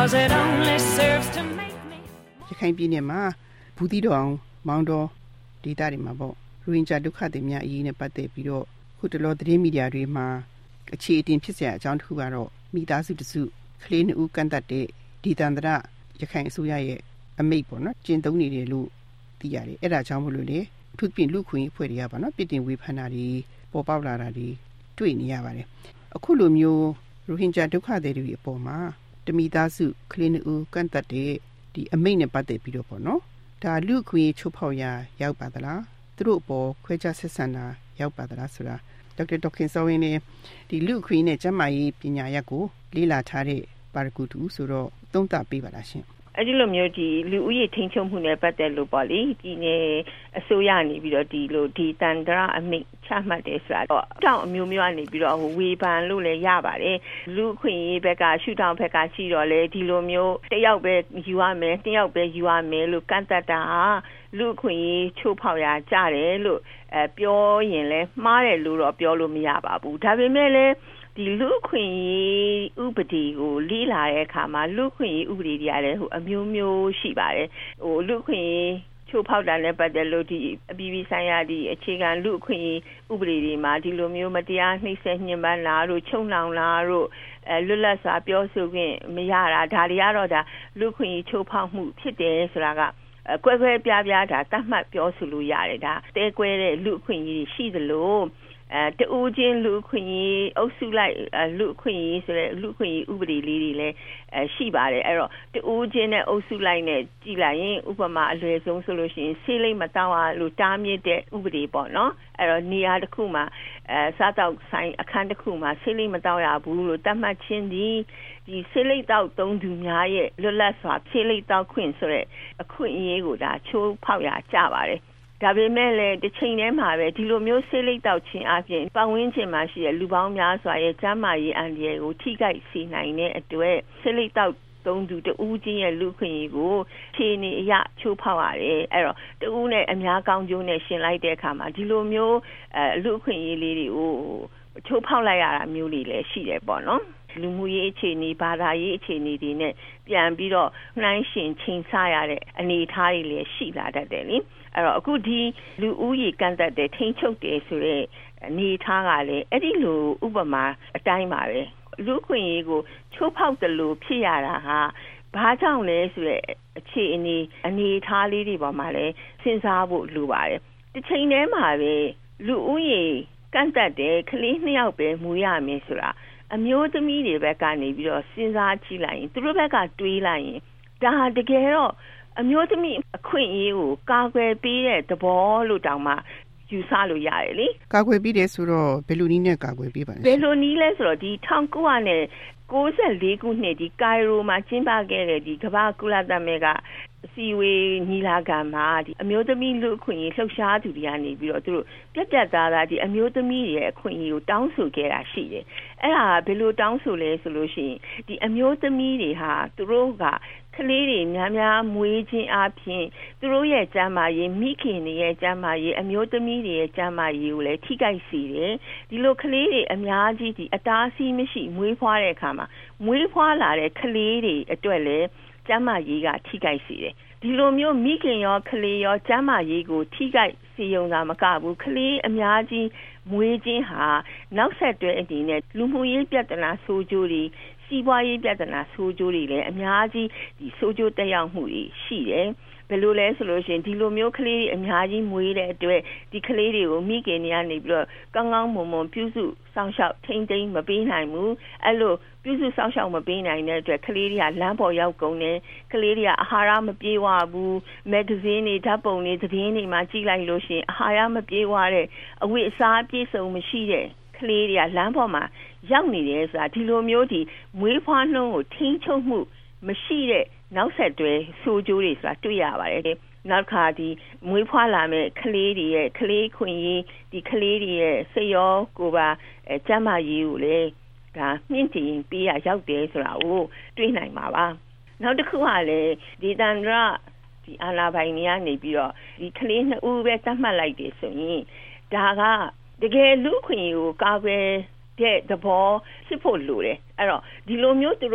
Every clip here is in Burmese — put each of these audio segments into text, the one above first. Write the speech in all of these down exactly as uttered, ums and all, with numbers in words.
'cause it only serves to make me ရခိုင်ပြည်နယ်မှာဘူးသီးတောင်မောင်တော်ဒေသတွေမှာပေါ့ရိုဟင်ဂျာဒုက္ခသည်များအရေးနဲ့ပတ်သက်ပြီးတော့ခုတလောသတင်းမီဒီယာတွေမှာအခြေအတင်ဖြစ်စရာအကြောင်းတစ်ခုကတော့မိသားစုတစုကလေးနှစ်ဦးကန့်သက်တဲ့ဒေသန္တရရခိုင်အစိုးရရဲ့အမိန့်ပေါ့နော်ကျင့်သုံးနေတယ်လို့သိရတယ်အဲ့ဒါကြောင့်မလို့လေအထူးသဖြင့်လူခွင့်အဖွဲ့တွေကပေါ့နော်ပြည်တင်ဝေဖန်တာတွေပေါ်ပေါက်လာတာတွေတွေ့နေရပါတယ်အခုလိုမျိုးရိုဟင်ဂျာဒုက္ခသည်တွေအပေါ်မှာတမိသားစုကလေးနှစ်ဦးကန့်သက်တဲ့ဒီအမိန့်နဲ့ပတ်သက်ပြီးတော့ပေါ့နော်ဒါလူခွင့်ချိုးဖောက်ရာရောက်ပါသလားသူတို့အပေါ်ခွဲခြားဆက်ဆံတာရောက်ပါသလားဆိုတာဒေါက်တာဒေါက်ခင်စောဝင်းနဲ့ဒီလူခွင့်နဲ့ကျန်းမာရေးပညာရပ်ကိုလေ့လာထားတဲ့ပါရဂူတူဆိုတော့သုံးသပ်ပေးပါလားရှင်အဲ့ဒီလိုမျိုးဒီလူဦးရေထိန်းချုပ်မှုနဲ့ပတ်သက်လို့ပေါ့လေဒီနေ့အစိုးရနေပြီးတော့ဒီလိုဒီတန်တရာအမိန့်ချမှတ်တယ်ဆိုတာတော့တောင်အမျိုးမျိုးကနေပြီးတော့ဝေဖန်လို့လည်းရပါတယ်လူခွင့်ရေးဘက်ကရှုထောင့်ဘက်ကရှိတော့လေဒီလိုမျိုးတယောက်ပဲယူရမယ်တယောက်ပဲယူရမယ်လို့ကန့်သတ်တာလူခွင့်ရေးချိုးဖောက်ရာကြတယ်လို့အဲပြောရင်လည်းမှားတယ်လို့တော့ပြောလို့မရပါဘူးဒါပေမဲ့လည်းဒီလူခွင့်ရေးဥပဒေကိုလေးလာတဲ့အခါမှာလူခွင့်ရေးဥပဒေတွေရတယ်ဟိုအမျိုးမျိုးရှိပါတယ်ဟိုလူခွင့်ရေးချိုးဖောက်တာနဲ့ပတ်သက်လို့ဒီအပြည်ပြည်ဆိုင်ရာဒီအခြေခံလူခွင့်ရေးဥပဒေတွေမှာဒီလိုမျိုးမတရားနှိပ်စက်ညှဉ်းပန်းတာတို့ချုံနှောင်တာတို့အဲလွတ်လပ်စွာပြောဆိုခွင့်မရတာဒါတွေကတော့ဒါလူခွင့်ရေးချိုးဖောက်မှုဖြစ်တယ်ဆိုတာကကွဲကွဲပြားပြားဒါတတ်မှတ်ပြောဆိုလို့ရတယ်ဒါတဲကွဲတဲ့လူခွင့်ရေးရှိသလိုအဲတူချင်းလူခွင့်ရေးအုပ်စုလိုက်လူခွင့်ရေးဆိုတဲ့လူခွင့်ရေးဥပဒေလေးတွေလည်းအဲရှိပါတယ်အဲ့တော့တူချင်းနဲ့အုပ်စုလိုက်နဲ့ကြည်လိုက်ရင်ဥပမာအလွယ်ဆုံးဆိုလို့ရှိရင်ဆေးလိပ်မတောင်းအောင်လို့တားမြစ်တဲ့ဥပဒေပေါ့နော်အဲ့တော့နေရာတစ်ခုမှာအဲစားတောက်ဆိုင်အခန်းတစ်ခုမှာဆေးလိပ်မတောင်းရဘူးလို့တတ်မှတ်ခြင်းဒီဒီဆေးလိပ်တောက်သုံးသူများရဲ့လွတ်လပ်စွာဆေးလိပ်တောက်ခွင့်ဆိုတဲ့အခွင့်အရေးကိုဒါချိုးဖောက်ရကြပါတယ်ဒါပေမဲ့လည်းတစ်ချိန်တည်းမှာပဲဒီလိုမျိုးဆေးလိပ်တောက်ခြင်းအပြင်ပတ်ဝန်းကျင်မှာရှိတဲ့လူပေါင်းများစွာရဲ့ကျန်းမာရေးအန္တရာယ်ကိုထိခိုက်စေနိုင်တဲ့အတွက်ဆေးလိပ်တောက်သုံးသူတဦးချင်းရဲ့လူခွင့်ရေးကိုခြေနေအရချိုးဖောက်ရတယ်အဲ့တော့တဦးနဲ့အများကောင်းကျိုးနဲ့ရှင်လိုက်တဲ့အခါမှာဒီလိုမျိုးအဲလူခွင့်ရေးလေးတွေကိုချိုးဖောက်လိုက်ရတာမျိုးလေးလည်းရှိတယ်ပေါ့နော်လူမှုရေးအခြေအနေဘာသာရေးအခြေအနေတွေနဲ့ပြန်ပြီးတော့နှိုင်းယှဉ်ချိန်ဆရတဲ့အနေအထားတွေလည်းရှိလာတတ်တယ်လေအဲ့တော့အခုဒီလူဦးရေကန့်သက်တဲ့ထိန်းချုပ်တယ်ဆိုတဲ့အနေအထားကလည်းအဲ့ဒီလိုဥပမာအတိုင်းပါပဲလူခွင့်ရေးကိုချိုးဖောက်တယ်လို့ဖြစ်ရတာဟာဘာကြောင့်လဲဆိုတဲ့အခြေအနေအနေအထားလေးတွေပေါ်မှာလည်းစဉ်းစားဖို့လိုပါတယ်တစ်ချိန်တည်းမှာပဲလူဦးရေကန့်သက်တဲ့ကလေးနှစ်ယောက်ပဲမူရမယ်ဆိုတာအမျိုးသမီးတွေဘက်ကနေပြီးတော့စဉ်းစားကြည့်လိုက်ရင်သူတို့ဘက်ကတွေးလိုက်ရင်ဒါဟာတကယ်တော့အမျိုးသမီးအခွင့်အရေးကိုကာကွယ်ပေးတဲ့သဘောလို့တောင်မှယူဆလို့ရတယ်လေကာကွယ်ပေးတယ်ဆိုတော့ဘယ်လိုနည်းနဲ့ကာကွယ်ပေးပါလဲဘယ်လိုနည်းလဲဆိုတော့ဒီ၁၉၉၄ခုနှစ်ဒီကိုင်ရိုမှာကျင်းပခဲ့တဲ့ဒီကမ္ဘာကုလသမဂ္ဂအစည်းအဝေးညီလာခံမှာဒီအမျိုးသမီးလူအခွင့်အရေးလှုပ်ရှားသူတွေကနေပြီးတော့သူတို့ပြတ်ပြတ်သားသားဒီအမျိုးသမီးတွေရဲ့အခွင့်အရေးကိုတောင်းဆိုခဲ့တာရှိတယ်။အဲ့ဒါဘယ်လိုတောင်းဆိုလဲဆိုလို့ရှိရင်ဒီအမျိုးသမီးတွေဟာသူတို့ကကလေးတွေများများမွေးခြင်းအပြင်သူတို့ရဲ့ကျန်းမာရေးမိခင်တွေရဲ့ကျန်းမာရေးအမျိုးသမီးတွေရဲ့ကျန်းမာရေးကိုလည်းထိခိုက်စေတယ်။ဒီလိုကလေးတွေအများကြီးဒီအတားအဆီးမရှိမွေးဖွားတဲ့အခါမှာမွေးဖွားလာတဲ့ကလေးတွေအတွက်လည်းကျန်းမာရေးကထိခိုက်စေတယ်ဒီလိုမျိုးမိခင်ရောကလေးရောကျန်းမာရေးကိုထိခိုက်စေုံသာမကဘူးကလေးအများကြီးမွေးခြင်းဟာနောက်ဆက်တွဲအနေနဲ့လူမှုရေးပြဿနာဆိုးကျိုးတွေစီးပွားရေးပြဿနာဆိုးကျိုးတွေလည်းအများကြီးဒီဆိုးကျိုးတက်ရောက်မှုတွေရှိတယ်ဘယ်လိုလဲဆိုလို့ရှိရင်ဒီလိုမျိုးကလေးတွေအများကြီးမွေးတဲ့အတွက်ဒီကလေးတွေကိုမိခင်တွေကနေပြီးတော့ကောင်းကောင်းမွန်မွန်ပြုစုစောင့်ရှောက်ထိန်းသိမ်းမပေးနိုင်ဘူးအဲ့လိုပြုစုစောင့်ရှောက်မပေးနိုင်တဲ့အတွက်ကလေးတွေကလမ်းပေါ်ရောက်ကုန်တယ်ကလေးတွေကအာဟာရမပြေဝဘူးမဂ္ဂဇင်းတွေဓာတ်ပုံတွေသတင်းတွေမှာကြည့်လိုက်လို့ရှိရင်အာဟာရမပြေဝတဲ့အဝတ်အစားပြည့်စုံမရှိတဲ့ကလေးတွေကလမ်းပေါ်မှာရောက်နေတယ်ဆိုတာဒီလိုမျိုးဒီမွေးဖွားနှုန်းကိုထိန်းချုပ်မှုမရှိတဲ့နောက်ဆက်တွဲဆိုးကျိုးတွေဆိုတာတွေ့ရပါတယ်နောက်ခါဒီမွေးဖွားလာမဲ့ကလေးတွေရဲ့ကလေးခွင့်ရေးဒီကလေးတွေရဲ့စိတ်ရောကိုယ်ပါအဲကျန်းမာရေးကိုလည်းဒါမြင့်တင်ပေးရရောက်တယ်ဆိုတာကိုတွေ့နိုင်ပါပါနောက်တစ်ခုကလည်းဒီတန်ရဒီအာနာပိုင်တွေကနေပြီးတော့ဒီကလေးနှစ်ဦးပဲသတ်မှတ်လိုက်တယ်ဆိုရင်ဒါကတကယ်လူခွင့်ရေးကိုကာကွယ်တဲ့သဘောဖြစ်ဖို့လိုတယ်အဲ့တော့ဒီလိုမျိုးသူတို့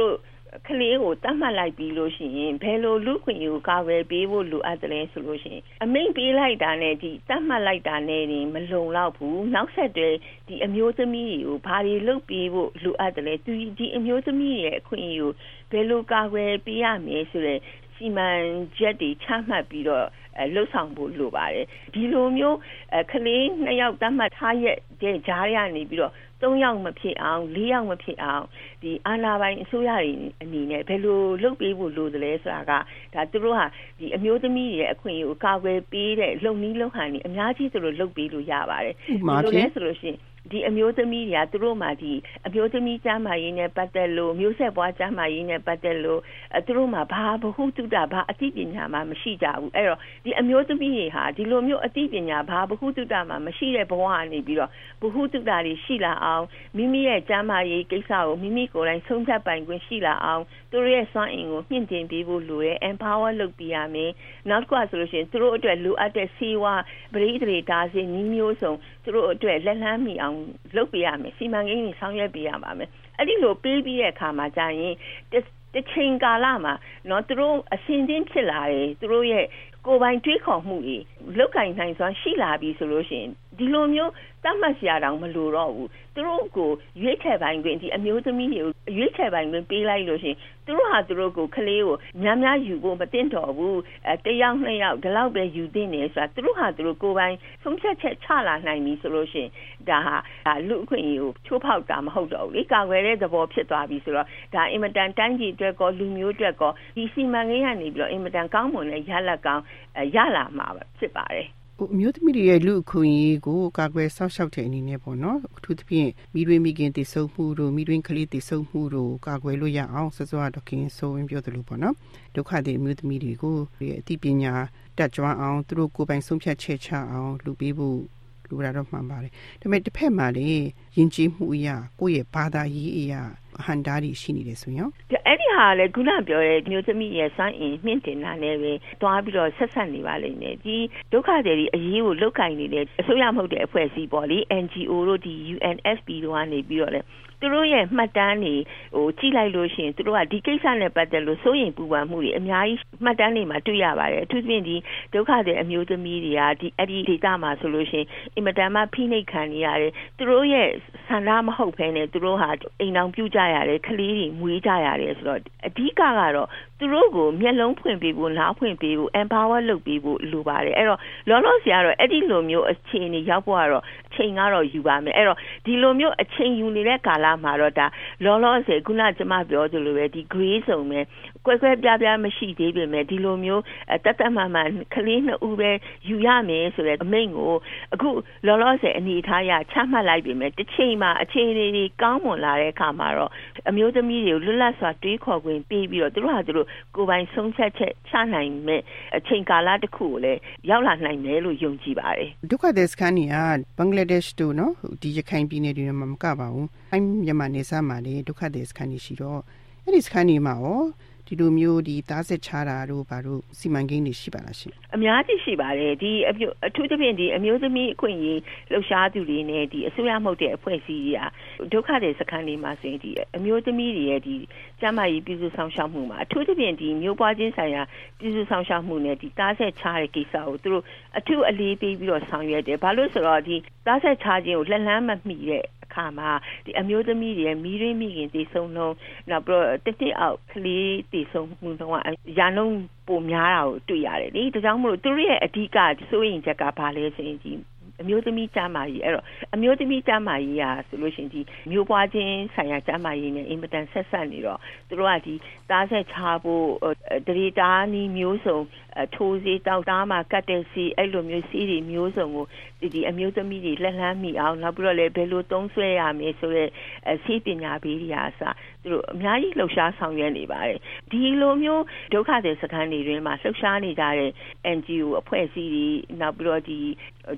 ကလေးကိုတတ်မှတ်လိုက်ပြီးလို့ရှိရင်ဘယ်လိုလူခွင့်ကိုကာဝယ်ပေးဖို့လိုအပ်တယ်ဆိုလို့ရှိရင်အမိန့်ပေးလိုက်တာနဲ့ဒီတတ်မှတ်လိုက်တာနဲ့ဒီမလုံလောက်ဘူးနောက်ဆက်တွဲဒီအမျိုးသမီးတွေကိုဘာတွေလုပ်ပေးဖို့လိုအပ်တယ်သူဒီအမျိုးသမီးရဲ့အခွင့်အရေးကိုဘယ်လိုကာကွယ်ပေးရမလဲဆိုတဲ့စီမံချက်တွေချမှတ်ပြီးတော့လှုပ်ဆောင်ဖို့လိုပါတယ်ဒီလိုမျိုးကလေးနှစ်ယောက်တတ်မှတ်ထားရဲ့တဲ့ကြားရနေပြီးတော့သုံးယောက်မဖြစ်အောင်လေးယောက်မဖြစ်အောင်ဒီအာဏာပိုင်အစိုးရတွေအနေနဲ့ဘယ်လိုလုပ်ပေးဖို့လိုသလဲဆိုတာကဒါသူတို့ဟာဒီအမျိုးသမီးရဲ့အခွင့်အရေးကိုကာကွယ်ပေးတဲ့လုပ်နည်းလုပ်ဟန်တွေအများကြီးသူတို့လုပ်ပေးလို့ရပါတယ်ဒီလိုလဲဆိုလို့ရှိရင်ဒီအမျိုးသမီးတွေကသူတို့မှဒီအမျိုးသမီးကျန်းမာရေးနဲ့ပတ်သက်လို့မျိုးဆက်ပွားကျန်းမာရေးနဲ့ပတ်သက်လို့သူတို့မှဘာဘဟုတုတဘာအသိပညာမှမရှိကြဘူးအဲ့တော့ဒီအမျိုးသမီးတွေဟာဒီလိုမျိုးအသိပညာဘာဘဟုတုတမှမရှိတဲ့ဘဝကနေပြီးတော့ဘဟုတုတတွေရှိလာအောင်မိမိရဲ့ကျန်းမာရေးကိစ္စကိုမိမိကိုယ်တိုင်ဆုံးဖြတ်ပိုင်ခွင့်ရှိလာအောင်သူတို့ရဲ့စွမ်းအင်ကိုမြင့်တင်ပေးဖို့လိုရဲ empower လုပ်ပေးရမယ်နောက်တစ်ခါဆိုလို့ရှိရင်သူတို့အတွက်လိုအပ်တဲ့ဆေးဝါးပရိသေတွေဒါစေညီမျိုးစုံသူတို့အတွက်လက်လန်းမီအောင်လုပ်ပေးရမယ်စီမံကိန်းကြီးဆောင်ရွက်ပေးရပါမယ်အဲ့ဒီလိုပေးပြီးတဲ့အခါမှာကြာရင်တစ်ချိန်ကာလမှာเนาะသူတို့အစဉ်ချင်းဖြစ်လာတယ်သူတို့ရဲ့ကိုယ်ပိုင်တွေးခေါ်မှုတွေလောက်ကင်နိုင်စွာရှိလာပြီဆိုလို့ရှိရင်ဒီလိုမျိုးတတ်မှတ်စရာတောင်မလိုတော့ဘူးသူတို့ကိုရွေးချယ်ပိုင်ခွင့်ဒီအမျိုးသမီးတွေကိုရွေးချယ်ပိုင်ခွင့်ပေးလိုက်လို့ရှိရင်သူတို့ဟာသူတို့ကိုကလေးကိုများများယူဖို့မသင့်တော်ဘူးအဲတယောက်နှစ်ယောက်ဒီလောက်ပဲယူသင့်တယ်ဆိုတာသူတို့ဟာသူတို့ကိုယ်ပိုင်ဆုံးဖြတ်ချက်ချလာနိုင်ပြီဆိုလို့ရှိရင်ဒါဟာဒါလူအခွင့်အရေးကိုချိုးဖောက်တာမဟုတ်တော့ဘူးလေကာကွယ်တဲ့သဘောဖြစ်သွားပြီဆိုတော့ဒါအင်မတန်တိုင်းပြည်အတွက်ကောလူမျိုးအတွက်ကောဒီစီမံကိန်းကနေပြီးတော့အင်မတန်ကောင်းမွန်တဲ့ရလဒ်ကောင်းရလာမှာဖြစ်ပါတယ်အမျိုးသမီးတွေရဲ့လူအခွင့်အရေးကိုကာကွယ်စောင့်ရှောက်တဲ့အနေနဲ့ပေါ့နော်အထူးသဖြင့်မိတွင်မိခင်တည်ဆုံမှုတို့မိတွင်ကလေးတည်ဆုံမှုတို့ကာကွယ်လို့ရအောင်စောစောတော့ခင်ဆိုရင်ပြောသလိုပေါ့နော်ဒုက္ခသည်အမျိုးသမီးတွေကိုအသိပညာတတ်ကြွအောင်သူတို့ကိုယ်ပိုင်ဆုံးဖြတ်ချက်ချအောင်လုပ်ပေးဖို့လိုတာတော့မှန်ပါတယ်ဒါပေမဲ့တစ်ဖက်မှာလေယဉ်ကျေးမှုအရာကိုယ့်ရဲ့ဘာသာရေးအရာအဟံတားတွေရှိနေတယ်ဆိုရင်အဲ့ဒီဟာလေခုနပြောတဲ့မျိုးသမီးရဲ့စွမ်းအင်မြင့်တင်တာနဲ့ပဲတွားပြီးတော့ဆက်ဆက်နေပါလိမ့်မယ်ဒီဒုက္ခသည်တွေအရေးကိုလုတ်ကင်နေတဲ့အစိုးရမဟုတ်တဲ့အဖွဲ့အစည်းပေါ့လေ N G O တို့ဒီ U N F P တို့ကနေပြီးတော့လေသူတို့ရဲ့မှတ်တမ်းတွေဟိုကြည့်လိုက်လို့ရှိရင်သူတို့ကဒီကိစ္စနဲ့ပတ်သက်လို့စိုးရိမ်ပူပန်မှုတွေအများကြီးမှတ်တမ်းတွေမှာတွေ့ရပါတယ်အထူးသဖြင့်ဒီဒုက္ခသည်အမျိုးသမီးတွေကဒီအဲ့ဒီဒေသမှာဆိုလို့ရှိရင်အင်မတန်မှဖိနှိပ်ခံနေရတယ်သူတို့ရဲ့ဆန္ဒမဟုတ်ဘဲနဲ့သူတို့ဟာအိမ်အောင်ပြုကြရတယ်ကလေးတွေမွေးကြရတယ်ဆိုတော့အဓိကကတော့သူတို့ကိုမျက်လုံးဖွင့်ပေးဖို့နားဖွင့်ပေးဖို့ empower လုပ်ပေးဖို့လိုပါတယ်အဲ့တော့လောလောဆယ်ကတော့အဲ့ဒီလိုမျိုးအခြေအနေရောက်ဖို့ကတော့အချိန်ကတော့ယူပါမယ်အဲ့တော့ဒီလိုမျိုးအချိန်ယူနေတဲ့ကာလမှာတော့ဒါလောလောဆယ်ခုနကျမပြောသလိုပဲဒီ grade စုံပဲကွဲကွဲပြားပြားမရှိသေးပေမဲ့ဒီလိုမျိုးတတ်တတ်မှန်မှန်ကလေးနှစ်ဦးပဲယူရမယ်ဆိုတဲ့အမိန့်ကိုအခုလောလောဆယ်အနေထားရချမှတ်လိုက်ပေမဲ့တစ်ချိန်မှာအခြေအနေတွေကောင်းမွန်လာတဲ့အခါမှာတော့အမျိုးသမီးတွေကိုလွတ်လပ်စွာတွေးခေါ်ခွင့်ပေးပြီးတော့သူတို့ဟာသူတို့ကိုယ်ပိုင်ဆုံးဖြတ်ချက်ချနိုင်မဲ့အချိန်ကာလတစ်ခုကိုလည်းရောက်လာနိုင်မယ်လို့ယုံကြည်ပါတယ်ဒုက္ခသည်စခန်းကြီးကဘင်္ဂလားဒေ့ရှ်တို့နော်ဒီရခိုင်ပြည်နယ်တွေမှာမကပါဘူးအဲ့မြန်မာနေစာမှာလေဒုက္ခသည်စခန်းကြီးရှိတော့အဲ့ဒီစခန်းကြီးမှာရောဒီလိုမျိုးဒီသားစစ်ချတာတို့ဘာတို့စီမံကိန်းတွေရှိပါလားရှင်အများကြီးရှိပါတယ်ဒီအထူးသဖြင့်ဒီအမျိုးသမီးအခွင့်အရေးလှုပ်ရှားသူတွေနဲ့ဒီအစိုးရမဟုတ်တဲ့အဖွဲ့အစည်းတွေကဒုက္ခသည်စခန်းတွေမှာဆိုရင်ဒီအမျိုးသမီးတွေရဲ့ဒီကျန်းမာရေးပြည်စုဆောင်ရှောက်မှုမှာအထူးသဖြင့်ဒီမျိုးပွားခြင်းဆိုင်ရာပြည်စုဆောင်ရှောက်မှုနဲ့ဒီသားဆက်ချတဲ့ကိစ္စကိုသူတို့အထူးအလေးပေးပြီးတော့ဆောင်ရွက်တယ်ဘာလို့ဆိုတော့ဒီသားဆက်ချခြင်းကိုလက်လန်းမမီတဲ့အခါမှာဒီအမျိုးသမီးတွေရဲ့မိရင်းမိခင်တည်ဆုံလုံးနောက်ပြီးတော့တစ်နှစ်အောက်ကလေးတည်ဆုံမှုတော့ရာနှုန်းပိုများတာကိုတွေ့ရတယ်လေဒါကြောင့်မို့လို့သူတို့ရဲ့အဓိကစိုးရိမ်ချက်ကဘာလဲဆိုရင်ဒီအမျိုးသမီးကျန်းမာရေးအဲ့တော့အမျိုးသမီးကျန်းမာရေးရာဆိုလို့ရှိရင်ဒီမျိုးပွားခြင်းဆိုင်ရာကျန်းမာရေးနဲ့အင်မတန်ဆက်ဆက်နေတော့သူတို့ကဒီသားဆက်ချဖို့ဒရီတာနီမျိုးစုံထိုးစီတောက်သားမှာကတ်တဲ့စီအဲ့လိုမျိုးစီးတွေမျိုးစုံကိုဒီဒီအမျိုးသမီးတွေလက်လန်းမိအောင်နောက်ပြီးတော့လည်းဘယ်လိုသုံးဆွဲရမလဲဆိုတော့စီးပညာပေးတွေအားစသူတို့အများကြီးလှုပ်ရှားဆောင်ရွက်နေပါတယ်ဒီလိုမျိုးဒုက္ခသည်စခန်းတွေတွင်မှာလှုပ်ရှားနေကြတဲ့ N G O အဖွဲ့အစည်းတွေနောက်ပြီးတော့ဒီကျန်းမာရေး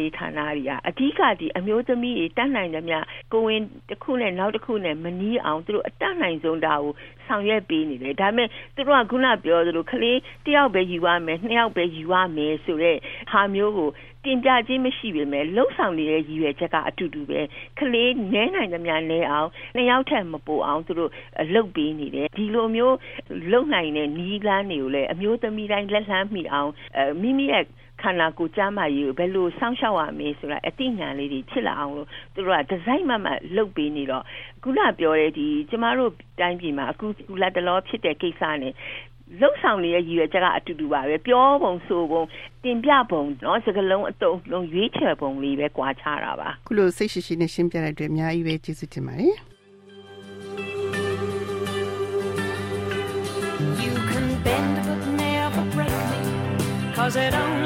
ဌာနတွေကအဓိကဒီအမျိုးသမီးတွေတတ်နိုင်တယ်များကိုဝင်တစ်ခုနဲ့နောက်တစ်ခုနဲ့မနီးအောင်သူတို့အတတ်နိုင်ဆုံးဒါကိုဆောင်ရွက်ပေးနေတယ်ဒါပေမဲ့သူတို့ကခုနပြောသလိုကလေးတစ်ယောက်ပဲယူရမယ်နှစ်ယောက်ပဲယူရမယ်ဆိုတဲ့ဟာမျိုးကိုတင်ပြခြင်းမရှိပေမဲ့လှုပ်ဆောင်နေတဲ့ရည်ရွယ်ချက်ကအတူတူပဲကလေးနဲနိုင်သမျှနဲအောင်နှစ်ယောက်ထက်မပိုအောင်သူတို့လှုပ်ပေးနေတယ်ဒီလိုမျိုးလှုပ်နိုင်တဲ့နီးလန်းတွေကိုလည်းအမျိုးသမီးတိုင်းလက်လှမ်းမိအောင်မိမိရဲ့ခန္ဓာကိုယ်ကျန်းမာရေးကိုဘယ်လိုစောင့်ရှောက်ရမလဲဆိုတာအသိဉာဏ်လေးတွေဖြစ်လာအောင်လို့သူတို့ကဒီဇိုင်းမှမှလှုပ်ပေးနေတော့ခုနပြောတဲ့ဒီကျမတို့တိုင်းပြည်မှာအခုကုလတလောဖြစ်တဲ့ကိစ္စနဲ့လှုပ်ဆောင်နေတဲ့ရည်ရွယ်ချက်ကအတူတူပါပဲပြောပုံဆိုပုံတင်ပြပုံเนาะစကလုံးအတုံးလုံးရွေးချယ်ပုံလေးပဲကွာခြားတာပါခုလိုစိတ်ရှိရှိနဲ့ရှင်းပြတဲ့အတွက်အများကြီးပဲကျေးဇူးတင်ပါတယ် You can bend but never break me 'cause it only